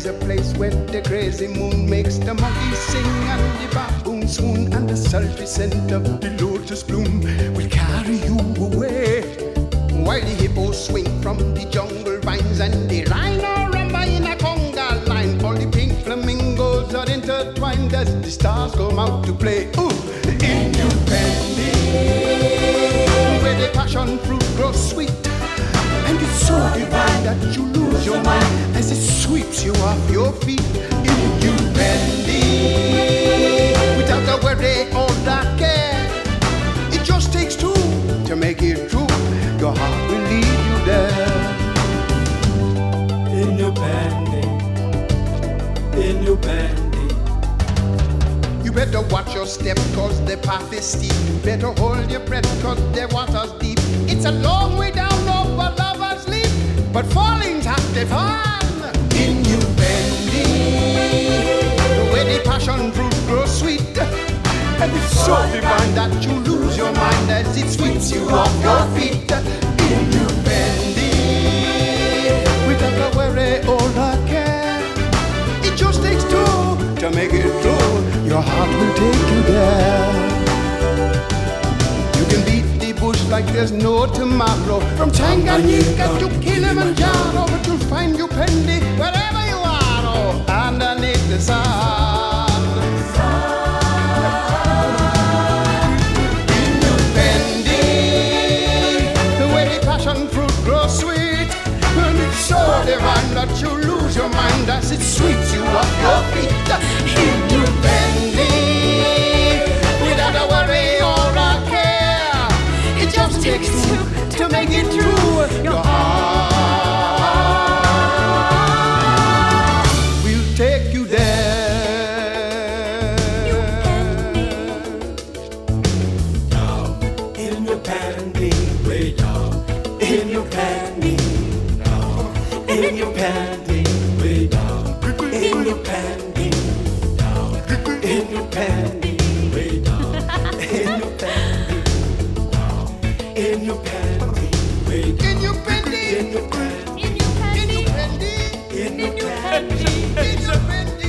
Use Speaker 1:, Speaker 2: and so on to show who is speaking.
Speaker 1: a place where the crazy moon makes the monkeys sing and the baboons swoon, and the sultry scent of the lotus bloom will carry you away, while the hippos swing from the jungle vines and the rhino rumba in a conga line. All the pink flamingos are intertwined as the stars come out to play. Ooh, in New Candy, where the passion fruit grows sweet, and it's so divine that you lose your mind as it sweeps you off your feet. In New Candy, without a worry or that care, it just takes two to make it true. Your heart will lead you there.
Speaker 2: In New Candy, in New Candy.
Speaker 1: You better watch your step cause the path is steep. You better hold your breath cause the water's deep. It's a long way down over lovers leap, but falling's half the fun. In New Candy, where the passion fruit grows sweet, and it's so divine that you lose your mind as it sweeps you off your feet. In New Candy, without a worry or a care, it just takes two to make it true. Your heart will take you there. You can beat the bush like there's no tomorrow, from Tanganyika to Kilimanjaro, but you'll find you Pendi wherever you are, oh, underneath the sun. In New Pendi, the way the passion fruit grows sweet, and it's so divine that you lose your mind as it sweeps you off your feet. In New Pendi, without a worry or a care, it just takes two to make it true. Your heart will take you there.
Speaker 2: Down in New Candy, way down in New Candy. Down in New Candy, way down in New Candy. Down in New Candy, way down in New Candy. Down in New Candy, way down
Speaker 1: In New Pendi,
Speaker 2: in New Candy,
Speaker 1: in New Pendi,
Speaker 2: in New Candy.
Speaker 1: in New Pendi.